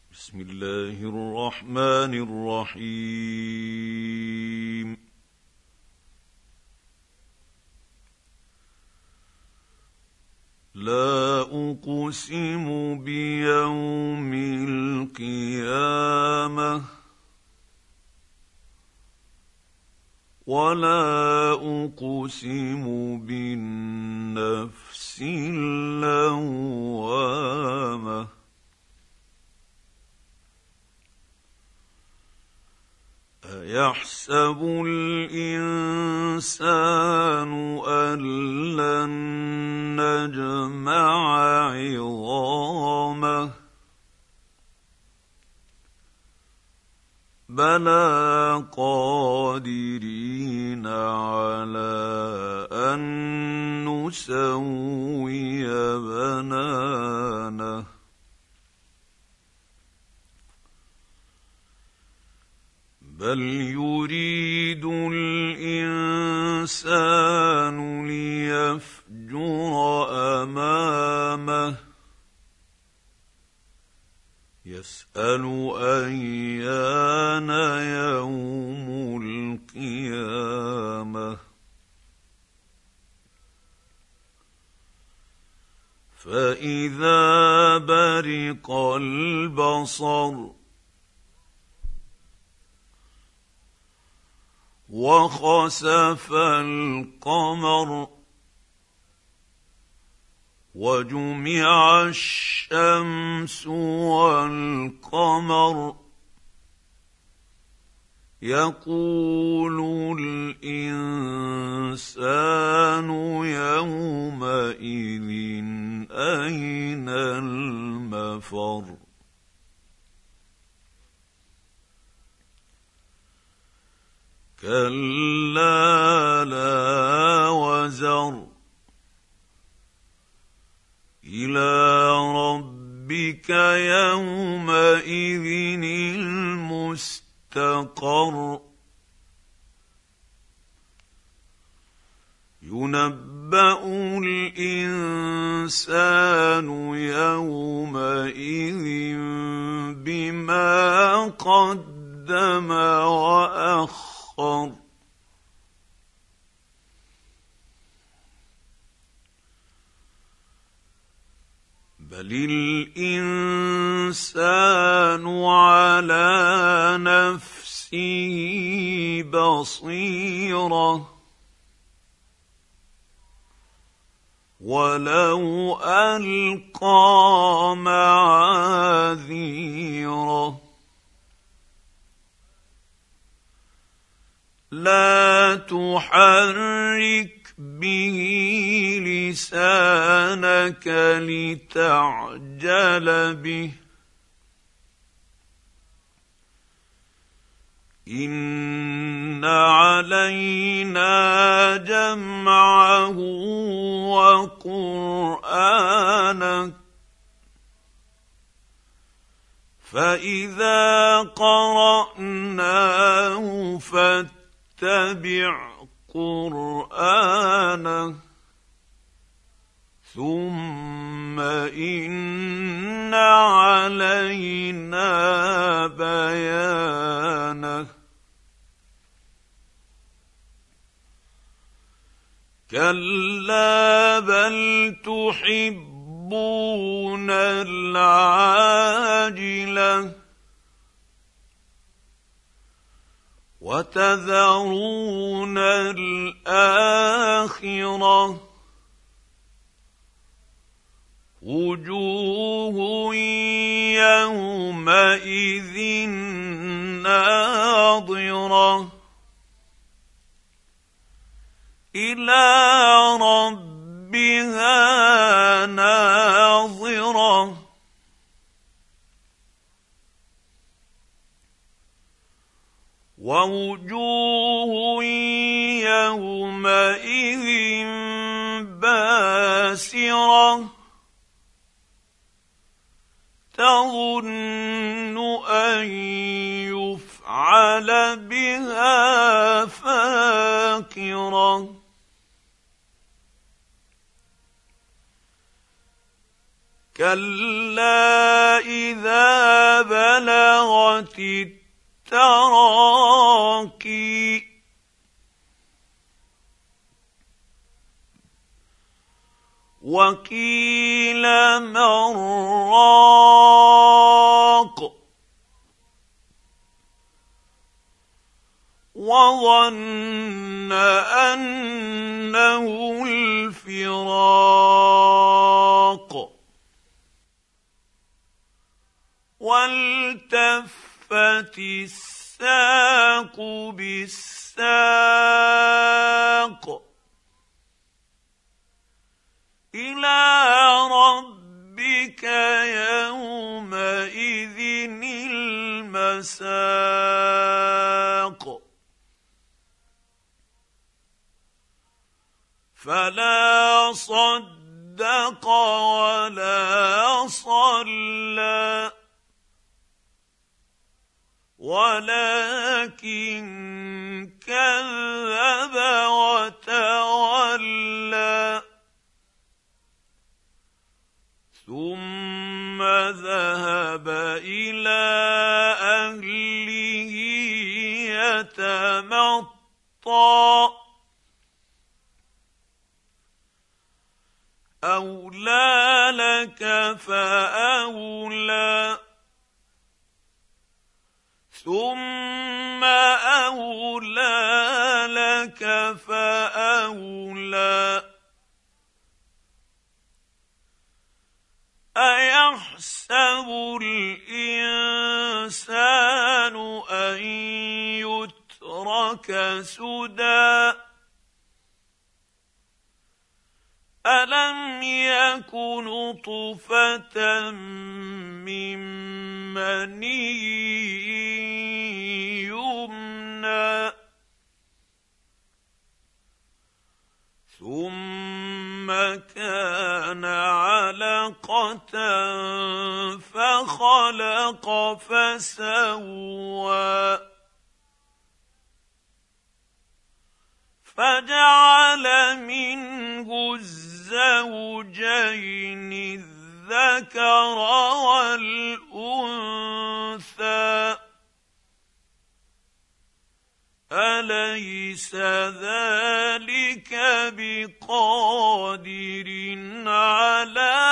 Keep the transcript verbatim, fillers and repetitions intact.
بسم الله الرحمن الرحيم. لا أقسم بيوم القيامة ولا أقسم بالنفس اللوامة أيحسب الإنسان أن لن نجمع عظامه بلى قادرين على أن نسوي بنانه بل يريد الإنسان ليفجر أمامه يسأل أيان يوم القيامة فإذا برق البصر وخسف القمر وجمع الشمس والقمر يقول الإنسان يومئذ أين المفر كلا لا وزر إلى ربك يومئذ المستقر ينبأ الإنسان يومئذ بما قدم وأخر بل الإنسان على نفسه بصيرة ولو ألقى معاذيره لا تحرك به لسانك لتعجل به إن علينا جمعه وقرآنه فإذا قرأناه فاتبع قرآنه ثم إن علينا بيانه كلا بل تحبون العاجلة وتذرون الآخرة وجوه يومئذ ناظرة إلى ربها ناظرة ووجوه يومئذ باسرة تظن أن يفعل بها فاقرة كلا إذا بلغت التراقي وقيل من راق وظن أنه الفراق والتفت الساق بالساق إلى ربك يومئذ المساق فلا صدق ولا صلى ولكن كذب وتولى ثم ذهب إلى أهله يتمطى أولى لك فأولى ثم أولى لك فأولى أيحسب الإنسان أن يترك سدى ألم يك نطفة من مني يمنى ثم كان علقة فخلق فسوى فجعل منه الزوجين الذكر والأنثى أليس ذلك بقادر على